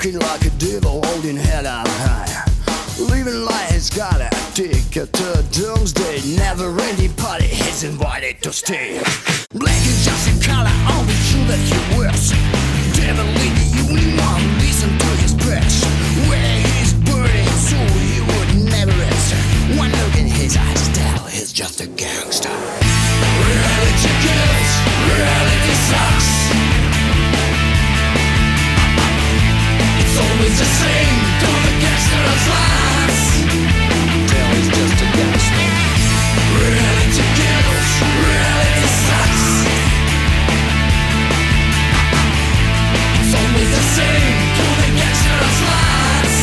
Walking like a devil, holding head up high. Living like he's got a ticket to doomsday. Never ending party, he's invited to stay. Black is just a color on the shoe that he wears. Devil in the uniform, listen to his prayers. Where he's burning, so he would never answer. One look in his eyes, tell he's just a gangster. Reality kills, reality sucks. It's always the same to the gangster's lies. Tell he's just a gangster. Reality kills, reality sucks. It's always the same to the gangster's lies.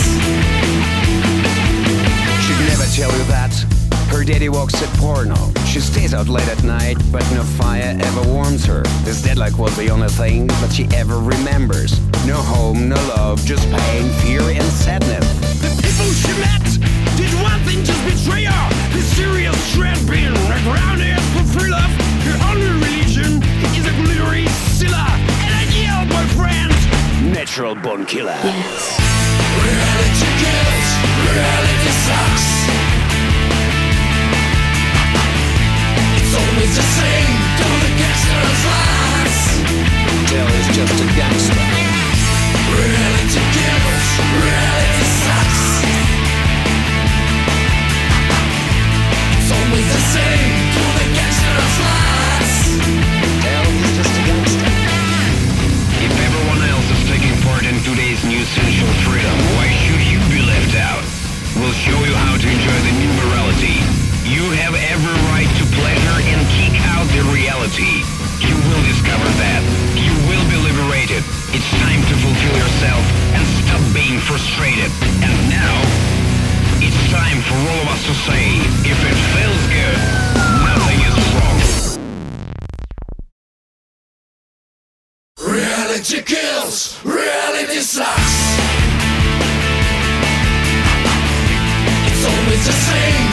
She'd never tell you that. Her daddy works at porno. She stays out late at night, but no fire ever warms her. This deadlock was the only thing that she ever remembers. No home, no love, just pain, fear, and sadness. The people she met did one thing, just betray her. The serious threat being around her for free love. Her only religion is a glittery Scylla, an ideal boyfriend, natural born killer. Yes. Reality kills, reality sucks. It's always the same to the gangster's lies. Tell he's just a gangster. Reality kills, reality sucks. It's always the same to the gangster's lies. Tell he's just a gangster. If everyone else is taking part in today's new sensual freedom, why should you be left out? We'll show you how to enjoy the new morality. You have every right to pleasure and kick out the reality. You will discover that. You will be liberated. It's time to fulfill yourself and stop being frustrated. And now, it's time for all of us to say, if it feels good, nothing is wrong. Reality kills, reality sucks. It's always the same